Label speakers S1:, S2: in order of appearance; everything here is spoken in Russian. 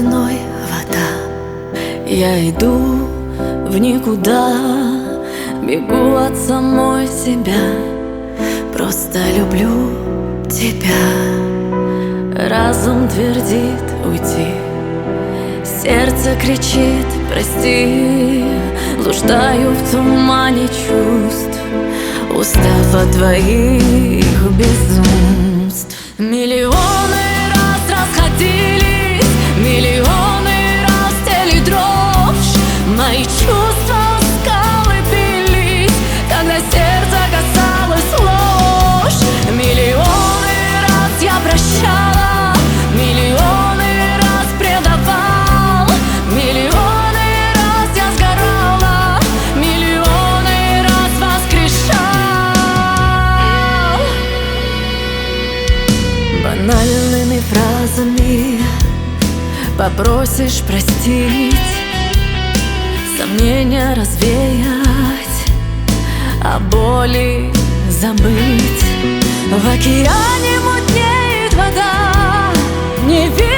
S1: спиной вода. Я иду в никуда, бегу от самой себя. Просто люблю тебя. Разум твердит уйти, сердце кричит прости. Блуждаю в тумане чувств, устав от твоих безумств. Миллионы раз расходились, миллионы раз тели дрожь. Мои чувства скалы бились, когда сердце касалось ложь. Миллионы раз я прощала, миллионы раз предавал, миллионы раз я сгорала, миллионы раз воскрешал. Банальными фразами попросишь простить, сомнения развеять, о боли забыть. В океане мутнеет вода, не видно.